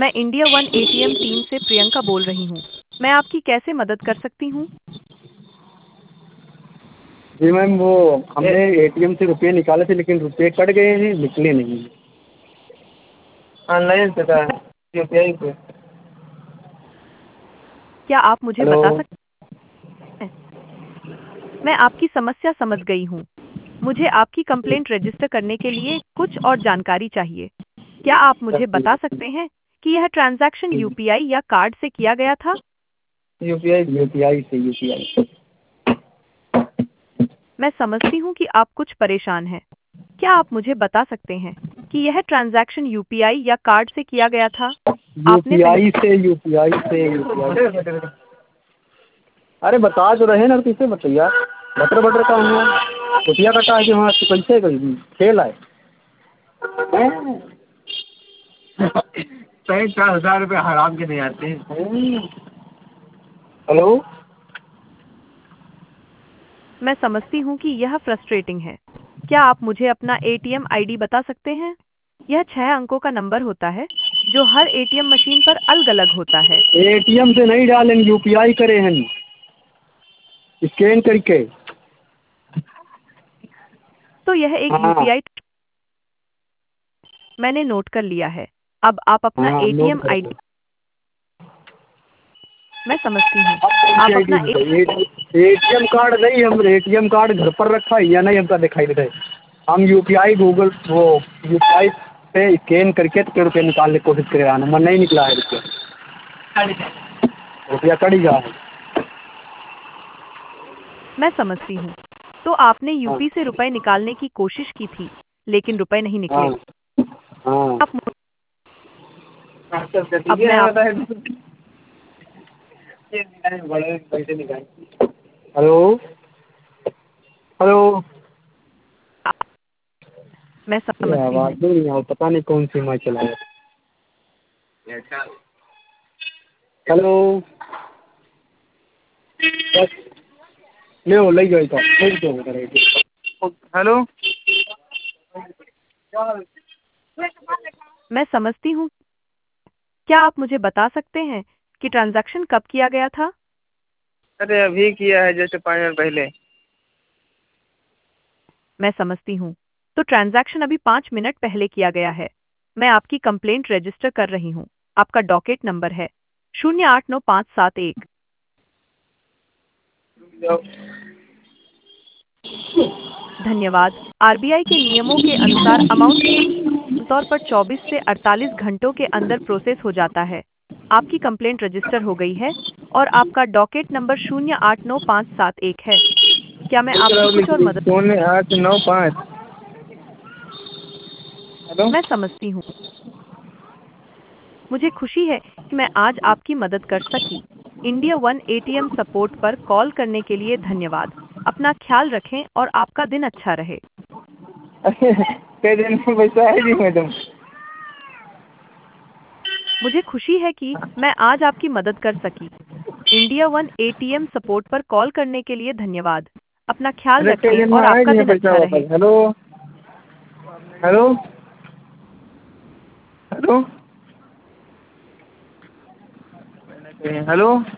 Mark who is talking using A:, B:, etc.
A: मैं India one ATM team से प्रियंका बोल रही हूँ। मैं आपकी कैसे मदद कर सकती हूँ?
B: जी मैम, वो हमने एटीएम से रुपये निकाले थे लेकिन रुपये कट गए हैं, निकले नहीं। ऑनलाइन से था, यूपीआई से।
A: क्या आप मुझे
B: हेलो।
A: बता सकते हैं? मैं आपकी समस्या समझ गई हूँ। मुझे आपकी कंप्लेंट रजिस्टर करने के लिए कुछ और जानकारी चाहिए। क्या आप मुझे बता सकते हैं कि यह ट्रांजैक्शन यूपीआई या कार्ड से किया गया था?
B: यूपीआई।
A: मैं समझती हूँ कि आप कुछ परेशान हैं। क्या आप मुझे बता सकते हैं कि यह ट्रांजैक्शन यूपीआई या कार्ड से किया गया था? आपने पहले
B: यूपीआई से। अरे बता तो रहे ना, किसे बताइए। बटर बटर का हुआ रुपया कटा है कि वहाँ से कैसे कोई खेल है। सही 4,000 रुपये हराम के नहीं आते हैं। हेलो।
A: मैं समझती हूँ कि यह फ्रस्ट्रेटिंग है। क्या आप मुझे अपना एटीएम आईडी बता सकते हैं? यह 6 अंकों का नंबर होता है जो हर एटीएम मशीन पर अलग-अलग होता है।
B: एटीएम से नहीं डालेंगे, यूपीआई करे हैं स्कैन करके।
A: तो यह एक
B: हाँ
A: यूपीआई मैंने नोट कर लिया है। अब आप अपना
B: हाँ, नोट
A: एटीएम
B: करके।
A: आईडी मैं समझती हूँ।
B: आप कौन सी
A: आप
B: आईडी
A: अपना
B: बताइए। एटीएम कार्ड नहीं, हम एटीएम कार्ड घर पर रखा है या नहीं हमका दिखाई देता है। हम यूपीआई गूगल वो यूपीआई पे स्कैन करके तो रुपये निकालने की कोशिश करे, नंबर नहीं निकला है रुपया। रुपया कट गया है।
A: मैं समझती हूँ। तो आपने
B: हाँ
A: यूपी से रुपए निकालने की कोशिश की थी, लेकिन रुपए नहीं
B: हाँ
A: निकले।
B: हाँ।
A: आप अब मैं आप
B: हेलो। हेलो।
A: मैं
B: ये
A: समझती हूँ।
B: आवाज़ नहीं है, पता नहीं कौन सी मैं चलाया। हेलो। बस ले ले गए तो हेलो।
A: मैं समझती हूँ। क्या आप मुझे बता सकते हैं कि ट्रांज़ैक्शन कब किया गया था?
B: अरे अभी किया है, जैसे 5 मिनट पहले।
A: मैं समझती हूँ। तो ट्रांज़ैक्शन अभी 5 मिनट पहले किया गया है। मैं आपकी कंप्लेंट रजिस्टर कर रही हूँ। आपका डॉकेट नंबर है 089571। धन्यवाद। आरबीआई के नियमों के अनुसार अमाउंट आमतौर पर 24 से 48 घंटों के अंदर प्रोसेस हो जाता है। आपकी कंप्लेंट रजिस्टर हो गई है और आपका डॉकेट नंबर 089571 है। क्या मैं आपकी कुछ और मदद
B: 0895। हेलो।
A: मैं समझती हूँ। मुझे खुशी है कि मैं आज आपकी मदद कर सकी। इंडिया वन एटीएम सपोर्ट पर कॉल करने के लिए धन्यवाद। अपना ख्याल रखें और आपका दिन अच्छा रहे।
B: कई दिन में पैसा है नहीं मैडम।
A: मुझे खुशी है कि मैं आज आपकी मदद कर सकी। इंडिया वन एटीएम सपोर्ट पर कॉल करने के लिए धन्यवाद। अपना ख्याल
B: अरे कई
A: रखें
B: दिन में
A: और
B: आए
A: आपका
B: नहीं है
A: दिन
B: पैसा
A: अच्छा रहे।
B: वापस। हेलो। हेलो। हेलो। हेलो।